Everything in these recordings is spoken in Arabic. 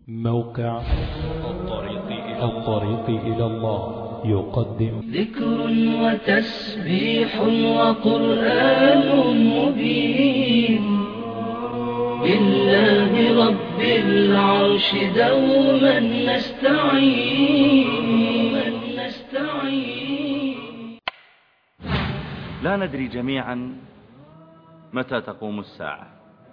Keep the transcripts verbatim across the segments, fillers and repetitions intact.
موقع الطريق إلى, الطريق إلى الله يقدم ذكر وتسبيح وقرآن مبين بالله رب العرش دوما نستعين نستعين. لا ندري جميعا متى تقوم الساعة.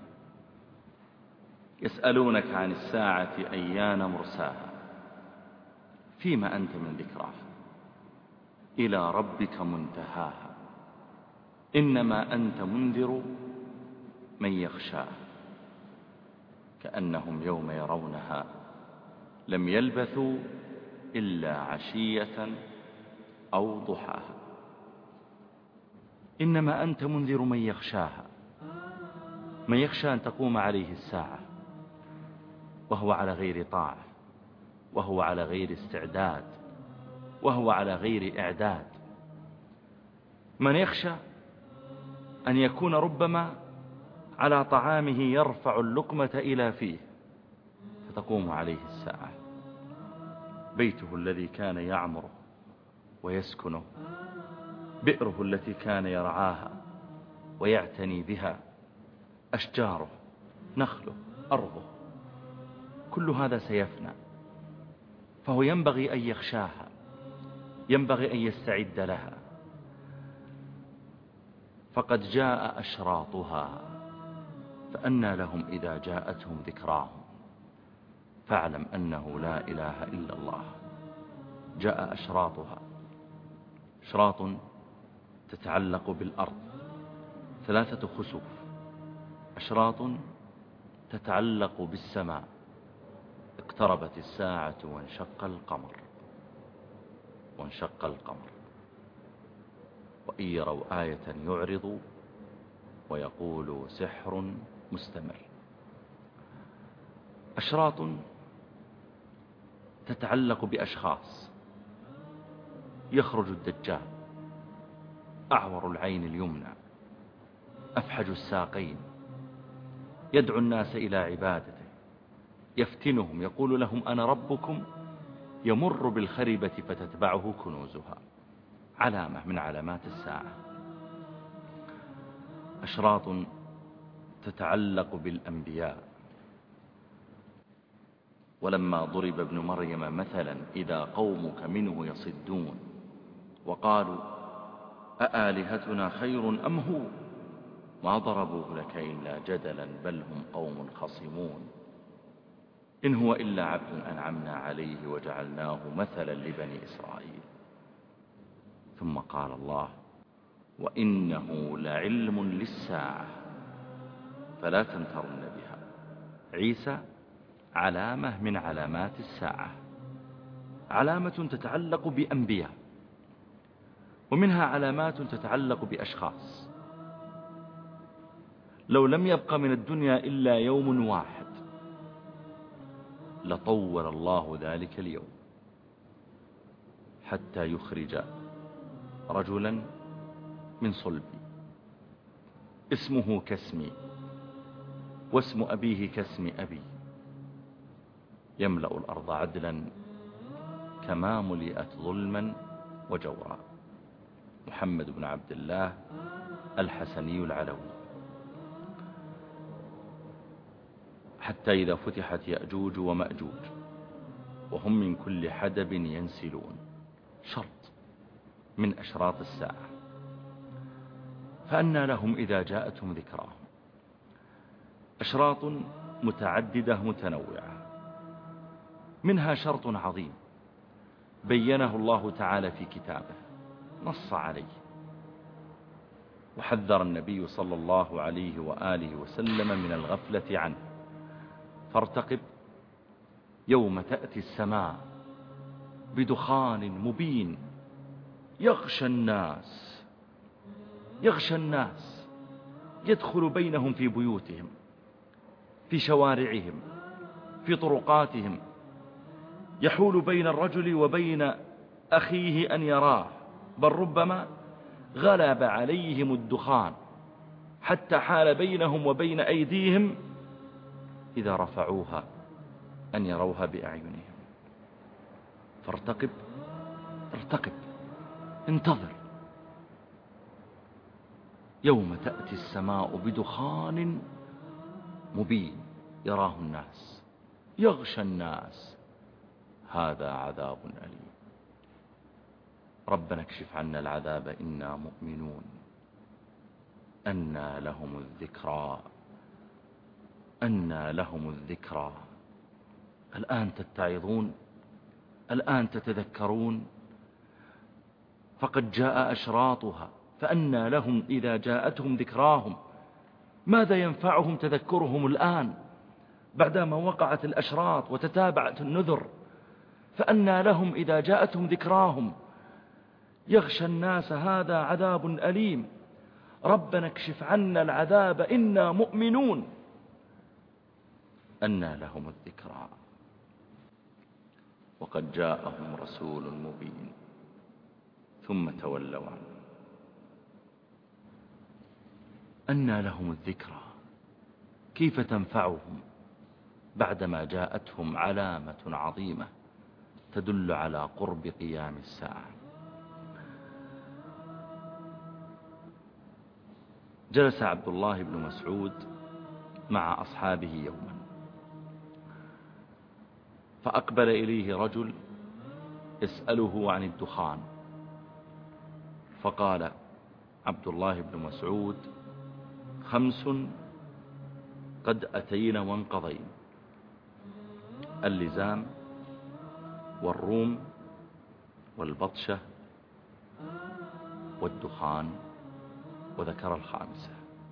يسألونك عن الساعة أيان مرساها فيما أنت من ذكراها إلى ربك منتهاها إنما أنت منذر من يخشاها كأنهم يوم يرونها لم يلبثوا إلا عشية أو ضحاها. إنما أنت منذر من يخشاها، من يخشى أن تقوم عليه الساعة وهو على غير طاعة، وهو على غير استعداد، وهو على غير إعداد. من يخشى أن يكون ربما على طعامه يرفع اللقمة إلى فيه فتقوم عليه الساعة. بيته الذي كان يعمره ويسكنه، بئره التي كان يرعاها ويعتني بها، أشجاره، نخله، أرضه، كل هذا سيفنى، فهو ينبغي أن يخشاها، ينبغي أن يستعد لها. فقد جاء أشراطها فأنى لهم إذا جاءتهم ذكراهم فاعلم أنه لا إله إلا الله. جاء أشراطها، أشراط تتعلق بالأرض، ثلاثة خسوف، أشراط تتعلق بالسماء، اقتربت الساعة وانشق القمر وانشق القمر وإن يروا آية يعرضوا ويقولوا سحر مستمر. أشراط تتعلق بأشخاص، يخرج الدجال أعور العين اليمنى أفحج الساقين، يدعو الناس إلى عبادته، يفتنهم، يقول لهم أنا ربكم، يمر بالخربة فتتبعه كنوزها، علامة من علامات الساعة. أشراط تتعلق بالأنبياء، ولما ضرب ابن مريم مثلا إذا قومك منه يصدون وقالوا أآلهتنا خير أم هو ما ضربوه لك إلا جدلا بل هم قوم خصمون إن هو إلا عبد أنعمنا عليه وجعلناه مثلا لبني إسرائيل. ثم قال الله وإنه لعلم للساعة فلا تمترن بها. عيسى علامة من علامات الساعة، علامة تتعلق بأنبياء، ومنها علامات تتعلق بأشخاص. لو لم يبق من الدنيا إلا يوم واحد لطول الله ذلك اليوم حتى يخرج رجلا من صلبي اسمه كاسمي واسم أبيه كاسم أبي، يملأ الأرض عدلا كما ملئت ظلما وجورا. محمد بن عبد الله الحسني العلوي. حتى إذا فتحت يأجوج ومأجوج وهم من كل حدب ينسلون، شرط من أشراط الساعة. فأنى لهم إذا جاءتهم ذكراهم. أشراط متعددة متنوعة، منها شرط عظيم بينه الله تعالى في كتابه، نص عليه وحذر النبي صلى الله عليه وآله وسلم من الغفلة عنه. فارتقب يوم تأتي السماء بدخان مبين يغشى الناس يغشى الناس يدخل بينهم في بيوتهم، في شوارعهم، في طرقاتهم، يحول بين الرجل وبين أخيه أن يراه، بل ربما غلب عليهم الدخان حتى حال بينهم وبين أيديهم إذا رفعوها أن يروها بأعينهم. فارتقب ارتقب انتظر يوم تأتي السماء بدخان مبين يراه الناس يغشى الناس، هذا عذاب أليم. ربنا اكشف عنا العذاب إنا مؤمنون. أنى لهم الذكرى أنى لهم الذكرى الآن تتعظون، الآن تتذكرون، فقد جاء أشراطها، فأنى لهم إذا جاءتهم ذكراهم. ماذا ينفعهم تذكرهم الآن بعدما وقعت الأشراط وتتابعت النذر؟ فأنى لهم إذا جاءتهم ذكراهم. يغشى الناس هذا عذاب أليم. ربنا اكشف عنا العذاب إنا مؤمنون. أنى لهم الذكرى وقد جاءهم رسول مبين ثم تولوا عنه. أنى لهم الذكرى، كيف تنفعهم بعدما جاءتهم علامة عظيمة تدل على قرب قيام الساعة؟ جلس عبد الله بن مسعود مع أصحابه يوما، فأقبل إليه رجل يسأله عن الدخان، فقال عبد الله بن مسعود: خمس قد أتينا وانقضين: اللزام والروم والبطشة والدخان، وذكر الخامسة.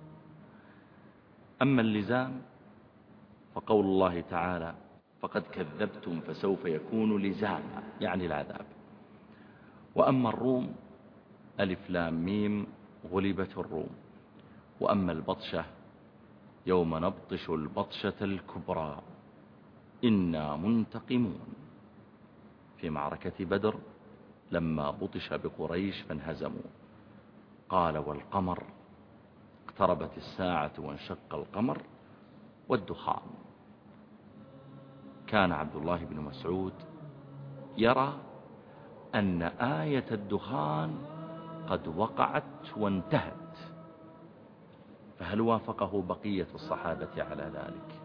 أما اللزام فقول الله تعالى: فقد كذبتم فسوف يكون لزاما، يعني العذاب. وأما الروم ألف لام ميم غلبت الروم. وأما البطشة يوم نبطش البطشة الكبرى إنا منتقمون، في معركة بدر لما بطش بقريش فانهزموا. قال: والقمر اقتربت الساعة وانشق القمر والدخان. كان عبد الله بن مسعود يرى أن آية الدخان قد وقعت وانتهت، فهل وافقه بقية الصحابة على ذلك؟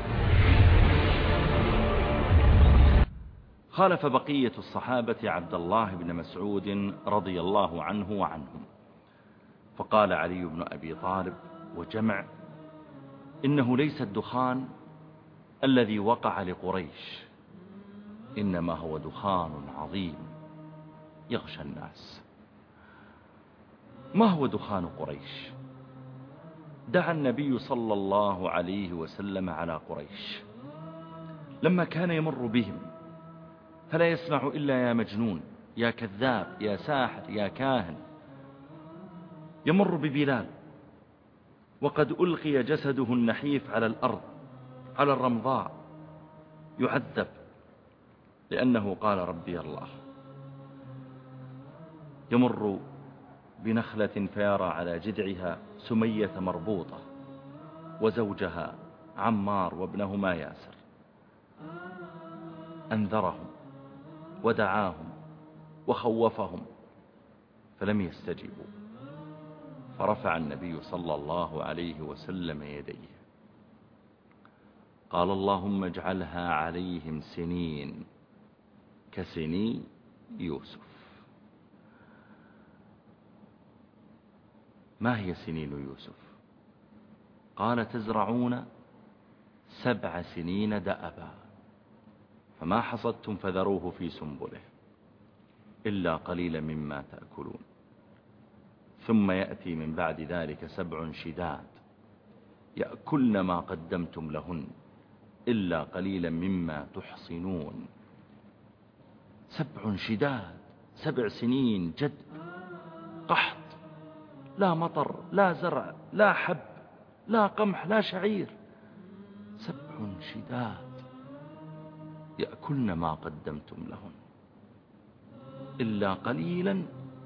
خالف بقية الصحابة عبد الله بن مسعود رضي الله عنه وعنهم، فقال علي بن أبي طالب وجمع: إنه ليس الدخان الذي وقع لقريش، إنما هو دخان عظيم يغشى الناس. ما هو دخان قريش؟ دعا النبي صلى الله عليه وسلم على قريش لما كان يمر بهم، فلا يسمع إلا يا مجنون، يا كذاب، يا ساحر، يا كاهن. يمر ببلال وقد ألقي جسده النحيف على الأرض على الرمضاء يعذب لأنه قال ربي الله. يمر بنخلة فيرى على جذعها سمية مربوطة وزوجها عمار وابنهما ياسر. أنذرهم ودعاهم وخوفهم فلم يستجيبوا، فرفع النبي صلى الله عليه وسلم يديه قال: اللهم اجعلها عليهم سنين كسني يوسف. ما هي سنين يوسف؟ قال: تزرعون سبع سنين دأبا فما حصدتم فذروه في سنبله إلا قليلا مما تأكلون، ثم يأتي من بعد ذلك سبع شداد يأكلن ما قدمتم لهن إلا قليلا مما تحصنون. سبع شداد، سبع سنين جد قحط، لا مطر لا زرع لا حب لا قمح لا شعير. سبع شداد يأكلن ما قدمتم لهن إلا قليلا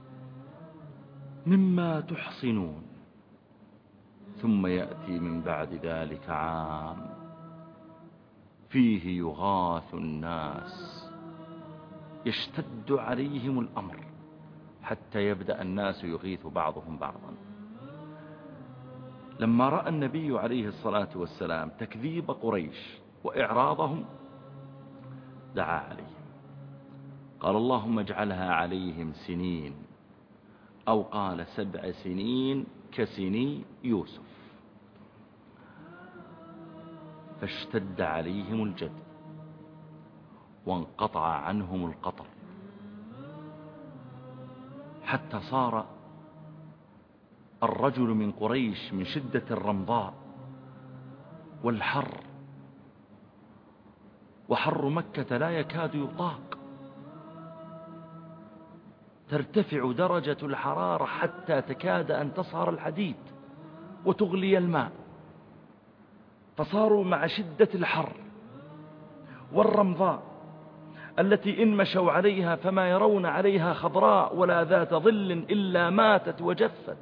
مما تحصنون، ثم يأتي من بعد ذلك عام فيه يغاث الناس، يشتد عليهم الأمر حتى يبدأ الناس يغيث بعضهم بعضا. لما رأى النبي عليه الصلاة والسلام تكذيب قريش وإعراضهم دعا عليهم، قال اللهم اجعلها عليهم سنين، أو قال سبع سنين كسني يوسف. فاشتد عليهم الجد وانقطع عنهم القطر، حتى صار الرجل من قريش من شدة الرمضاء والحر، وحر مكة لا يكاد يطاق، ترتفع درجة الحرارة حتى تكاد أن تصهر الحديد وتغلي الماء. فصاروا مع شدة الحر والرمضاء التي إن مشوا عليها فما يرون عليها خضراء ولا ذات ظل إلا ماتت وجفت،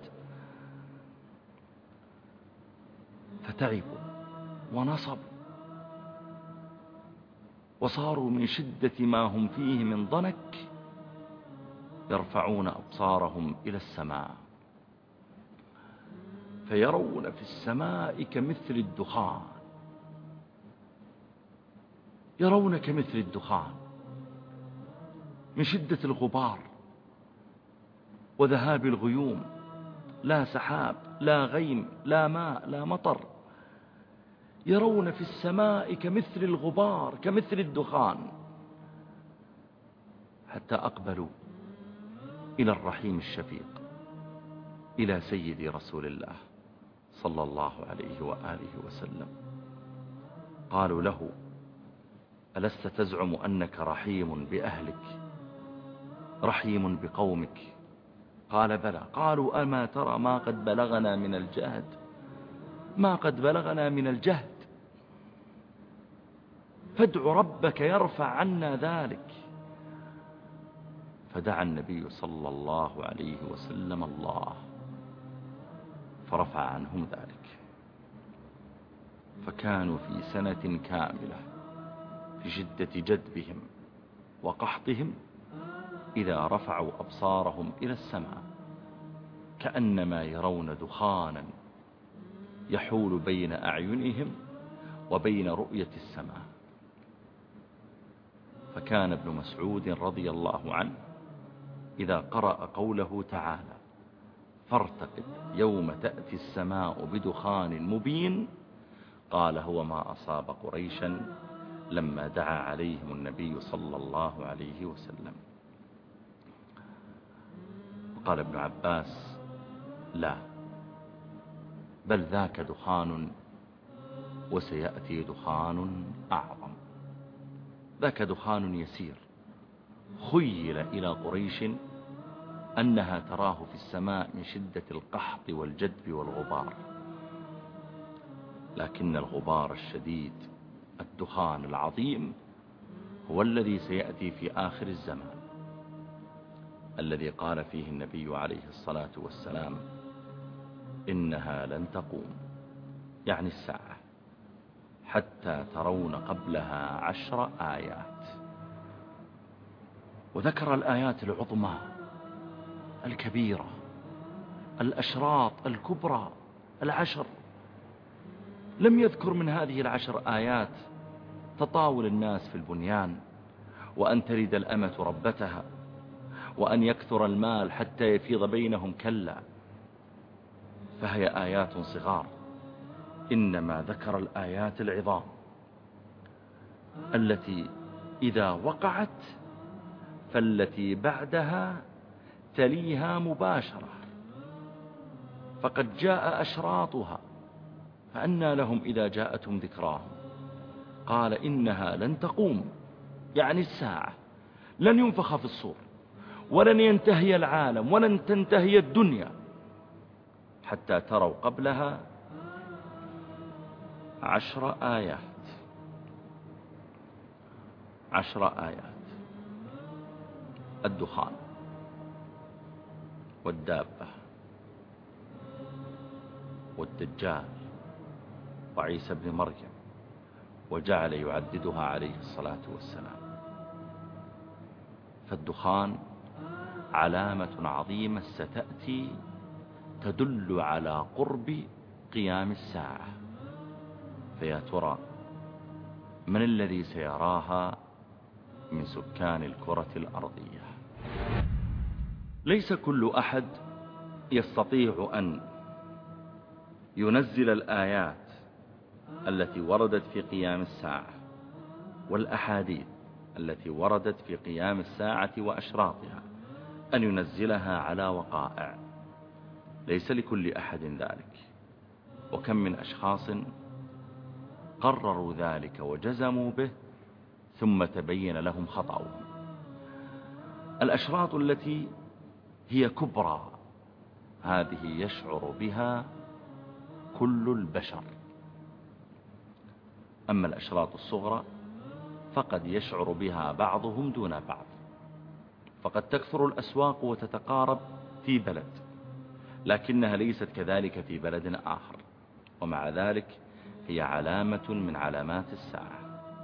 فتعبوا ونصبوا وصاروا من شدة ما هم فيه من ضنك يرفعون أبصارهم إلى السماء، فيرون في السماء كمثل الدخان، يرون كمثل الدخان من شدة الغبار وذهاب الغيوم، لا سحاب لا غيم لا ماء لا مطر، يرون في السماء كمثل الغبار كمثل الدخان، حتى أقبلوا إلى الرحيم الشفيق، إلى سيدي رسول الله صلى الله عليه وآله وسلم. قالوا له ألست تزعم أنك رحيم بأهلك رحيم بقومك؟ قال بلى. قالوا أما ترى ما قد بلغنا من الجهد ما قد بلغنا من الجهد، فادع ربك يرفع عنا ذلك. فدعا النبي صلى الله عليه وسلم الله فرفع عنهم ذلك، فكانوا في سنة كاملة في شدة جدبهم وقحطهم إذا رفعوا أبصارهم إلى السماء كأنما يرون دخانا يحول بين أعينهم وبين رؤية السماء. فكان ابن مسعود رضي الله عنه إذا قرأ قوله تعالى فارتقب يوم تأتي السماء بدخان مبين قال هو ما أصاب قريشا لما دعا عليهم النبي صلى الله عليه وسلم. وقال ابن عباس لا، بل ذاك دخان وسيأتي دخان أعظم. ذاك دخان يسير خيل إلى قريش أنها تراه في السماء من شدة القحط والجدب والغبار، لكن الغبار الشديد الدخان العظيم هو الذي سيأتي في آخر الزمان، الذي قال فيه النبي عليه الصلاة والسلام إنها لن تقوم، يعني الساعة، حتى ترون قبلها عشر آيات. وذكر الآيات العظمى الكبيرة الأشراط الكبرى العشر. لم يذكر من هذه العشر آيات تطاول الناس في البنيان، وأن تلد الأمة ربتها، وأن يكثر المال حتى يفيض بينهم، كلا، فهي آيات صغار. إنما ذكر الآيات العظام التي إذا وقعت فالتي بعدها تليها مباشرة، فقد جاء أشراطها، فأنى لهم إذا جاءتهم ذكراهم. قال إنها لن تقوم، يعني الساعة، لن ينفخ في الصور، ولن ينتهي العالم، ولن تنتهي الدنيا حتى تروا قبلها عشر آيات. عشر آيات: الدخان والدابة والدجال وعيسى بن مريم وجعل يعددها عليه الصلاة والسلام. فالدخان علامة عظيمة ستأتي تدل على قرب قيام الساعة، فيا ترى من الذي سيراها من سكان الكرة الأرضية؟ ليس كل أحد يستطيع أن ينزل الآيات التي وردت في قيام الساعة والأحاديث التي وردت في قيام الساعة وأشراطها، أن ينزلها على وقائع. ليس لكل أحد ذلك، وكم من أشخاص قرروا ذلك وجزموا به ثم تبين لهم خطأهم. الأشراط التي هي كبرى هذه يشعر بها كل البشر، أما الأشراط الصغرى فقد يشعر بها بعضهم دون بعض. فقد تكثر الأسواق وتتقارب في بلد، لكنها ليست كذلك في بلد آخر، ومع ذلك هي علامة من علامات الساعة.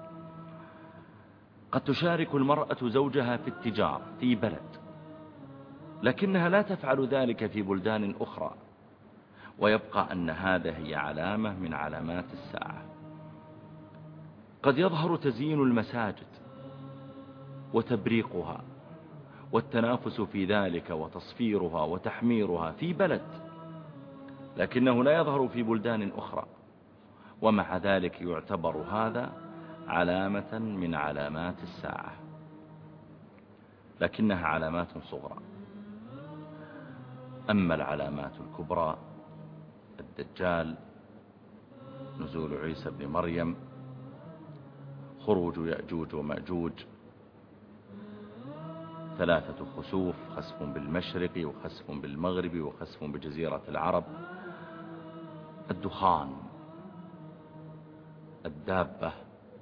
قد تشارك المرأة زوجها في التجارة في بلد، لكنها لا تفعل ذلك في بلدان أخرى، ويبقى أن هذا هي علامة من علامات الساعة. قد يظهر تزيين المساجد وتبريقها والتنافس في ذلك وتصفيرها وتحميرها في بلد، لكنه لا يظهر في بلدان أخرى، ومع ذلك يعتبر هذا علامة من علامات الساعة، لكنها علامات صغرى. أما العلامات الكبرى: الدجال، نزول عيسى بن مريم، خروج يأجوج ومأجوج، ثلاثة خسوف: خسف بالمشرق وخسف بالمغرب وخسف بجزيرة العرب، الدخان، الدابة،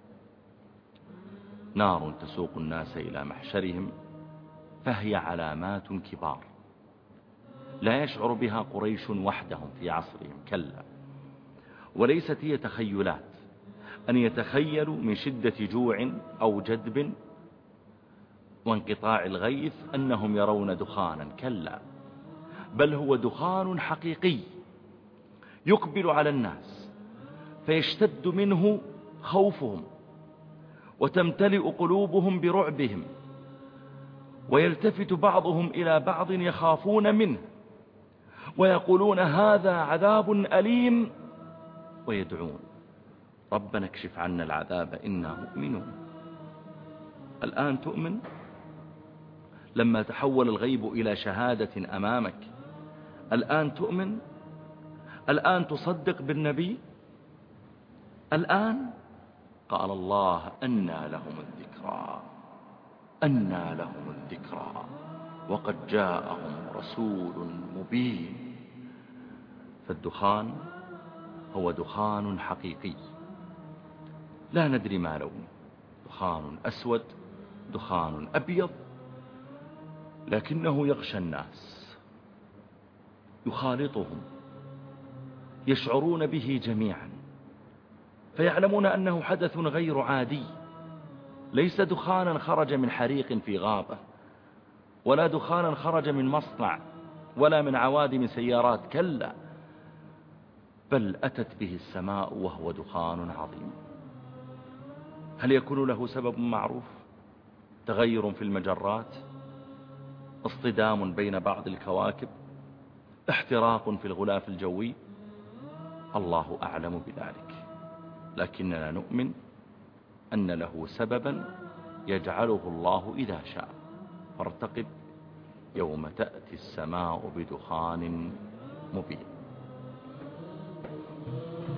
نار تسوق الناس إلى محشرهم. فهي علامات كبار لا يشعر بها قريش وحدهم في عصرهم، كلا، وليست هي تخيلات أن يتخيلوا من شدة جوع أو جدب وانقطاع الغيث أنهم يرون دخانا، كلا، بل هو دخان حقيقي يقبل على الناس فيشتد منه خوفهم وتمتلئ قلوبهم برعبهم، ويلتفت بعضهم إلى بعض يخافون منه ويقولون هذا عذاب أليم، ويدعون ربنا اكشف عنا العذاب إنا مؤمنون. الآن تؤمن لما تحول الغيب إلى شهادة أمامك؟ الآن تؤمن؟ الآن تصدق بالنبي؟ الآن قال الله: أنى لهم الذكرى، أنى لهم الذكرى وقد جاءهم رسول مبين. فالدخان هو دخان حقيقي لا ندري ما لونه، دخان أسود، دخان أبيض، لكنه يغشى الناس، يخالطهم، يشعرون به جميعا، فيعلمون أنه حدث غير عادي، ليس دخانا خرج من حريق في غابة، ولا دخانا خرج من مصنع، ولا من عوادم سيارات، كلا، بل أتت به السماء وهو دخان عظيم. هل يكون له سبب معروف؟ تغير في المجرات، اصطدام بين بعض الكواكب، احتراق في الغلاف الجوي؟ الله أعلم بذلك، لكننا نؤمن أن له سببا يجعله الله إذا شاء. فارتقب يوم تأتي السماء بدخان مبين.